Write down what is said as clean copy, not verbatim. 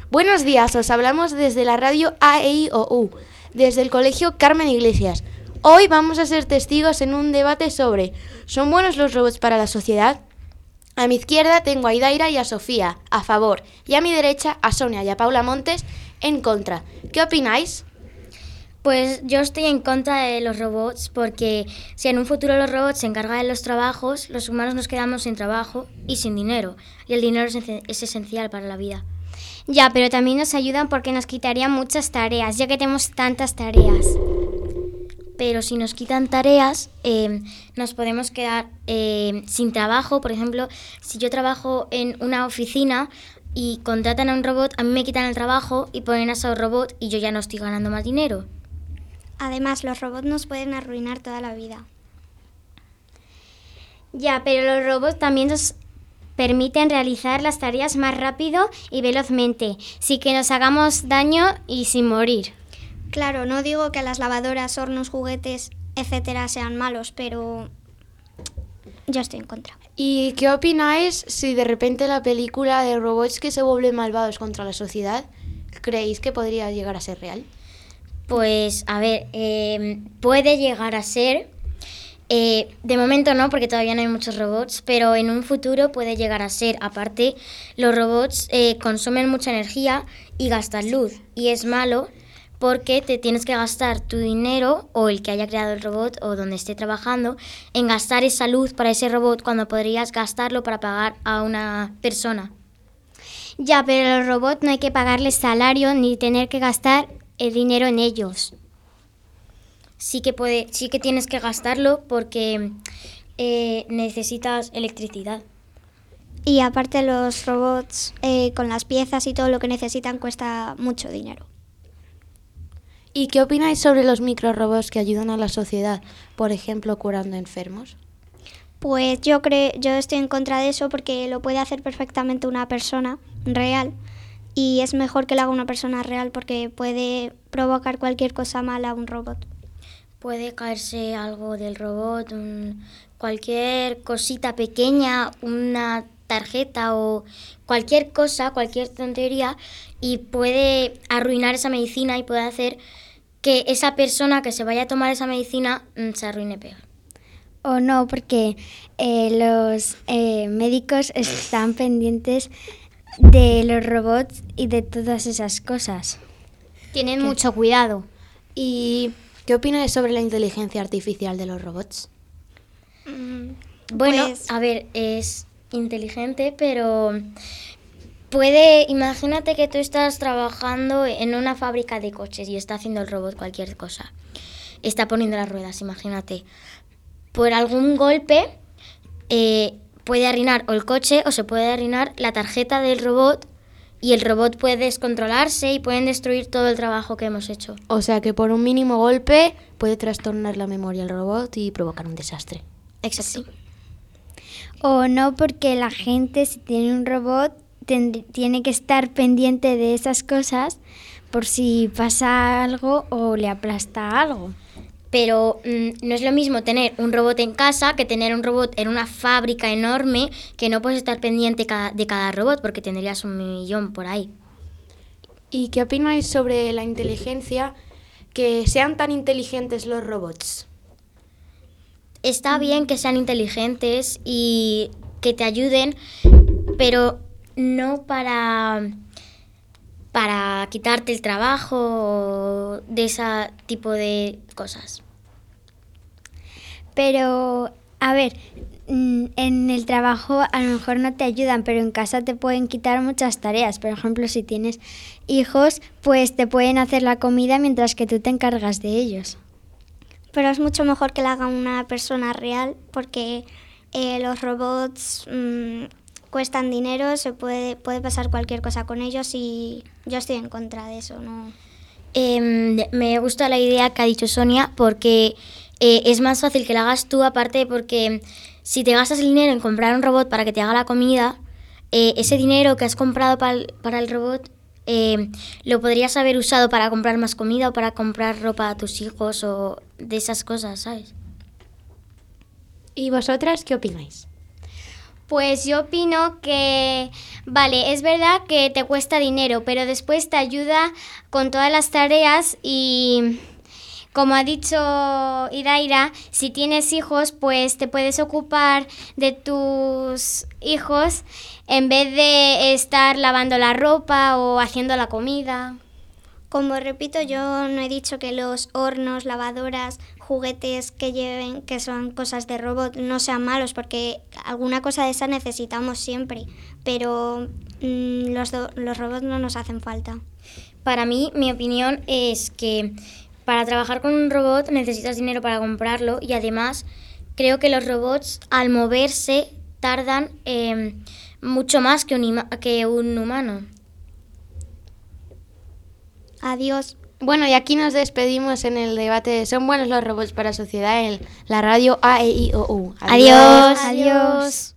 Buenos días, os hablamos desde la radio AEIOU, desde el colegio Carmen Iglesias. Hoy vamos a ser testigos en un debate sobre ¿son buenos los robots para la sociedad? A mi izquierda tengo a Idaira y a Sofía, a favor, y a mi derecha a Sonia y a Paula Montes, en contra. ¿Qué opináis? Pues yo estoy en contra de los robots porque si en un futuro los robots se encargan de los trabajos, los humanos nos quedamos sin trabajo y sin dinero. Y el dinero es esencial para la vida. Ya, pero también nos ayudan porque nos quitarían muchas tareas, ya que tenemos tantas tareas. Pero si nos quitan tareas, nos podemos quedar sin trabajo. Por ejemplo, si yo trabajo en una oficina y contratan a un robot, a mí me quitan el trabajo y ponen a ese robot y yo ya no estoy ganando más dinero. Además, los robots nos pueden arruinar toda la vida. Ya, pero los robots también nos permiten realizar las tareas más rápido y velozmente, sin que nos hagamos daño y sin morir. Claro, no digo que las lavadoras, hornos, juguetes, etcétera, sean malos, pero yo estoy en contra. ¿Y qué opináis si de repente la película de robots que se vuelven malvados contra la sociedad, creéis que podría llegar a ser real? Pues, a ver, puede llegar a ser. De momento no, porque todavía no hay muchos robots, pero en un futuro puede llegar a ser. Aparte, los robots consumen mucha energía y gastan luz. Y es malo porque te tienes que gastar tu dinero, o el que haya creado el robot, o donde esté trabajando, en gastar esa luz para ese robot cuando podrías gastarlo para pagar a una persona. Ya, pero a los robots no hay que pagarles salario ni tener que gastar el dinero en ellos. Sí que tienes que gastarlo porque necesitas electricidad. Y aparte los robots con las piezas y todo lo que necesitan cuesta mucho dinero. ¿Y qué opináis sobre los microrobots que ayudan a la sociedad, por ejemplo, curando enfermos? Pues yo estoy en contra de eso porque lo puede hacer perfectamente una persona real. Y es mejor que lo haga una persona real porque puede provocar cualquier cosa mala a un robot. Puede caerse algo del robot, cualquier cosita pequeña, una tarjeta o cualquier cosa, cualquier tontería, y puede arruinar esa medicina y puede hacer que esa persona que se vaya a tomar esa medicina se arruine peor. O no, porque los médicos están pendientes de los robots y de todas esas cosas. Tienen mucho cuidado. ¿Y qué opináis sobre la inteligencia artificial de los robots? Bueno, Pues, a ver, es inteligente, pero imagínate que tú estás trabajando en una fábrica de coches y está haciendo el robot cualquier cosa. Está poniendo las ruedas, imagínate. Por algún golpe puede arruinar o el coche o se puede arruinar la tarjeta del robot y el robot puede descontrolarse y pueden destruir todo el trabajo que hemos hecho. O sea que por un mínimo golpe puede trastornar la memoria del robot y provocar un desastre. Exacto. O no, porque la gente, si tiene un robot, tiene que estar pendiente de esas cosas por si pasa algo o le aplasta algo. Pero no es lo mismo tener un robot en casa que tener un robot en una fábrica enorme que no puedes estar pendiente de cada robot porque tendrías 1.000.000 por ahí. ¿Y qué opináis sobre la inteligencia, que sean tan inteligentes los robots? Está bien que sean inteligentes y que te ayuden, pero no para quitarte el trabajo o de ese tipo de cosas. Pero, a ver, en el trabajo a lo mejor no te ayudan, pero en casa te pueden quitar muchas tareas. Por ejemplo, si tienes hijos, pues te pueden hacer la comida mientras que tú te encargas de ellos. pero es mucho mejor que la haga una persona real porque los robots cuestan dinero, puede pasar cualquier cosa con ellos y yo estoy en contra de eso, ¿no? Me gusta la idea que ha dicho Sonia porque es más fácil que la hagas tú, aparte porque si te gastas el dinero en comprar un robot para que te haga la comida, ese dinero que has comprado para el robot lo podrías haber usado para comprar más comida o para comprar ropa a tus hijos o de esas cosas, ¿sabes? ¿Y vosotras qué opináis? Pues yo opino que, vale, es verdad que te cuesta dinero, pero después te ayuda con todas las tareas y, como ha dicho Idaira, si tienes hijos, pues te puedes ocupar de tus hijos en vez de estar lavando la ropa o haciendo la comida. Como repito, yo no he dicho que los hornos, lavadoras, juguetes que lleven, que son cosas de robot, no sean malos, porque alguna cosa de esa necesitamos siempre, pero los robots no nos hacen falta. Para mí, mi opinión es que para trabajar con un robot necesitas dinero para comprarlo y además creo que los robots al moverse tardan mucho más que un humano. Adiós. Bueno, y aquí nos despedimos en el debate de ¿son buenos los robots para la sociedad? En la radio A, E, I, O, U. Adiós. Adiós.